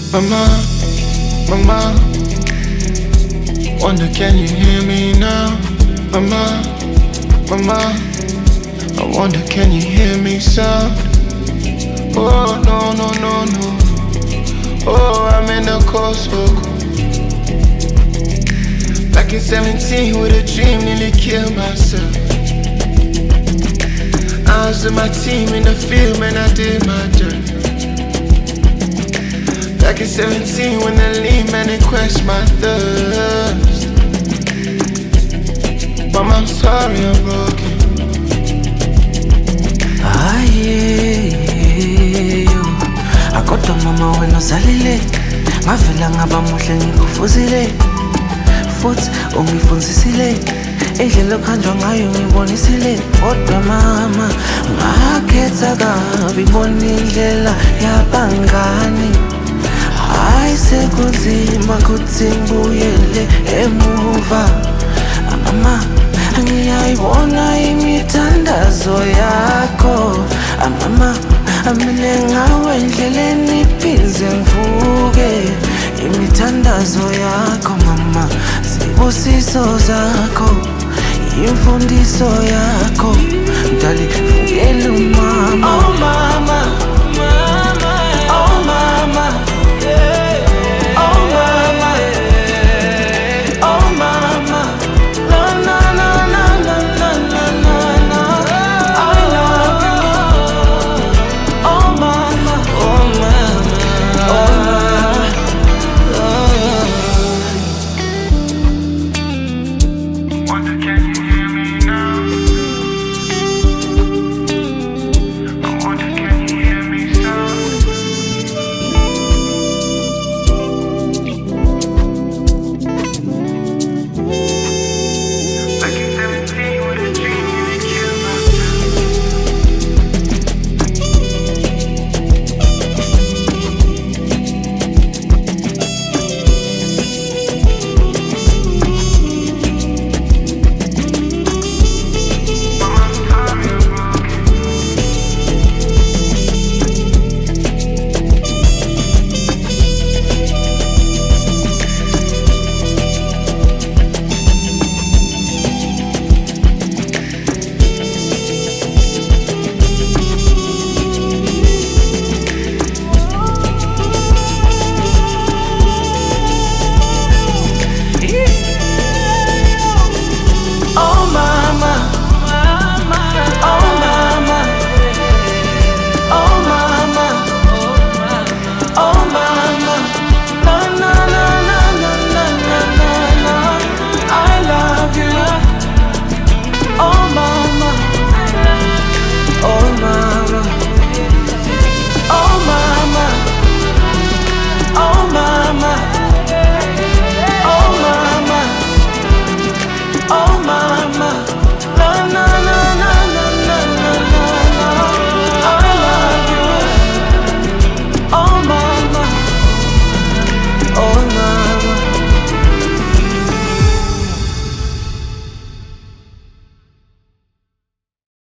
Mama, mama, wonder can you hear me now? Mama, mama, I wonder can you hear me sound? Oh no, no, no, no. Oh, I'm in a cold circle. Back in 17 with a dream, nearly killed myself. I was with my team in the field, man, I did my dirt. Back in 17 when the lean man, it quenched my thirst. Mama, I'm sorry I'm broken. Akodwa mama wena uzalile, ngavela ngaba muhle ngikufuzile, futhi ungifunzisile indlela okhanjwa ngayo ngibonisile. Kodwa mama ngakhetha kabi, bona indlela yabangani. Hayi sekunzima kuthi ngibuyele emuva. Mama ngiyayibona imithandazo yakho. Mama amile ngawe endleleni iphindze ngivuke. Imithandazo yakho mama, zibusiso zakho, imfundiso yakho. Mdali